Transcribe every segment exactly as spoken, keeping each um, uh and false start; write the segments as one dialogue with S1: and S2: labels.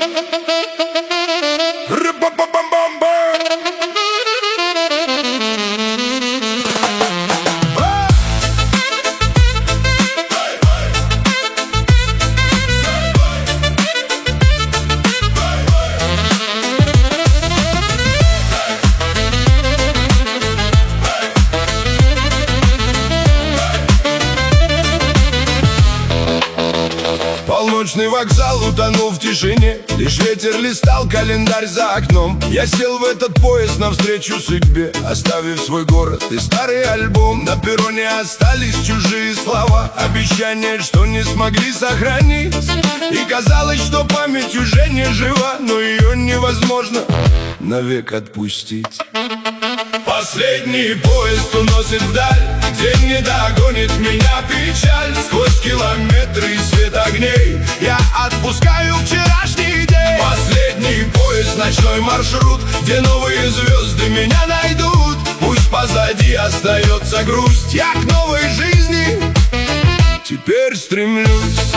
S1: Полночный вокзал утонул в тишине, лишь ветер листал календарь за окном. Я сел в этот поезд навстречу судьбе, оставив свой город и старый альбом. На перроне остались чужие слова, обещания, что не смогли сохранить. И казалось, что память уже не жива, но ее невозможно навек отпустить. Последний поезд уносит вдаль, где не догонит меня печаль. Сквозь километры и свет огней я отпускаю вчерашний день. Последний поезд, ночной маршрут, где новые звезды меня найдут. Пусть позади остается грусть, я к новой жизни теперь стремлюсь.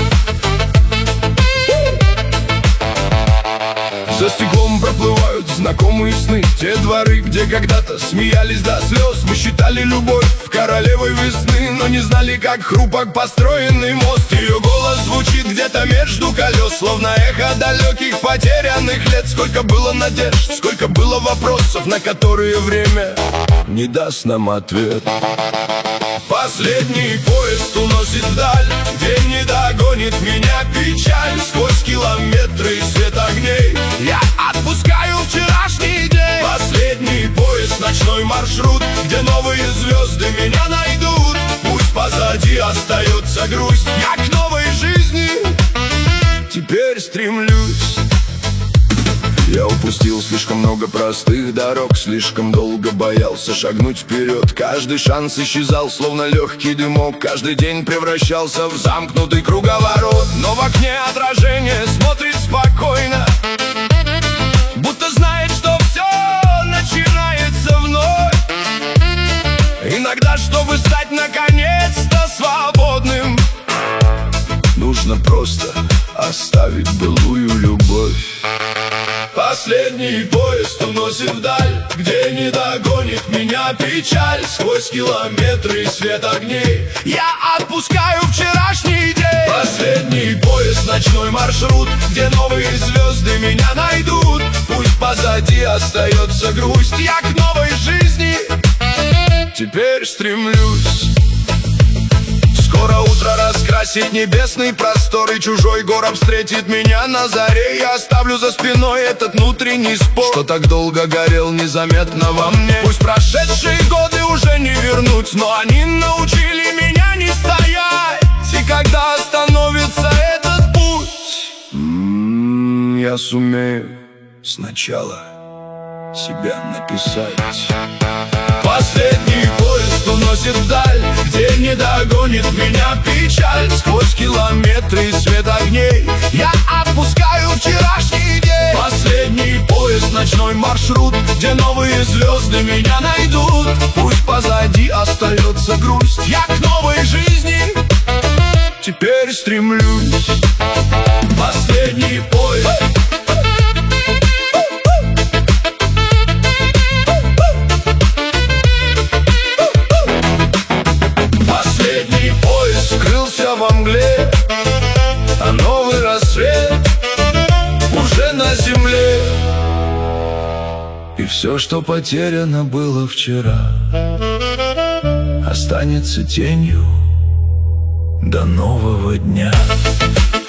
S1: За стеклом проплывают знакомые сны, те дворы, где когда-то смеялись до слез. Мы считали любовь королевой весны, но не знали, как хрупок построенный мост. Ее голос звучит где-то между колес, словно эхо далеких потерянных лет. Сколько было надежд, сколько было вопросов, на которые время не даст нам ответ. Последний поезд уносит вдаль, где не догонит меня печаль. Сквозь километры и свет огней я отпускаю вчерашний день. Последний поезд, ночной маршрут, где новые звезды меня найдут. Пусть позади остается грусть, я к новой жизни теперь стремлюсь. Я упустил слишком много простых дорог, слишком долго боялся шагнуть вперед. Каждый шанс исчезал, словно легкий дымок, каждый день превращался в замкнутый круговорот. Но в окне отражение смотрит спокойно, будто знает, что все начинается вновь. Иногда, чтобы стать наконец-то свободным, нужно просто оставить былую любовь. Последний поезд уносит вдаль, где не догонит меня печаль. Сквозь километры и свет огней я отпускаю вчерашний день. Последний поезд, ночной маршрут, где новые звезды меня найдут. Пусть позади остается грусть, я к новой жизни теперь стремлюсь. Скоро утро раскрасит небесный простор, и чужой город встретит меня на заре. Я оставлю за спиной этот внутренний спор, что так долго горел незаметно во мне. Пусть прошедшие годы уже не вернуть, но они научили меня не стоять. И когда остановится этот путь, м-м, я сумею сначала себя написать. Последний поезд уносит вдаль, где не догонит меня печаль. Сквозь километры и свет огней я отпускаю вчерашний день. Последний поезд, ночной маршрут, где новые звезды меня найдут. Пусть позади остается грусть, я к новой жизни теперь стремлюсь. Последний поезд. Во мгле, а новый рассвет уже на земле. И все, что потеряно было вчера, останется тенью до нового дня.